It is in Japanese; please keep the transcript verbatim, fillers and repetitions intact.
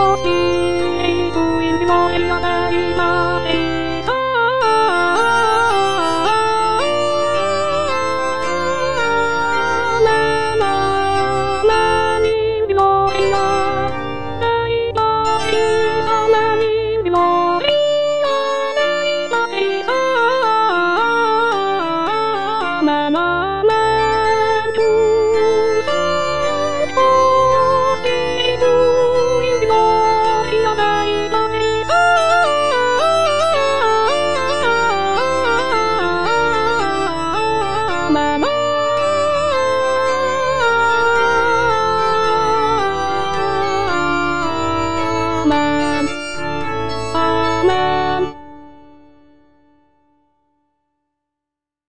しいと意味も知らないまでさなな何にも知らないまでさ何にも知らないまでさなななママ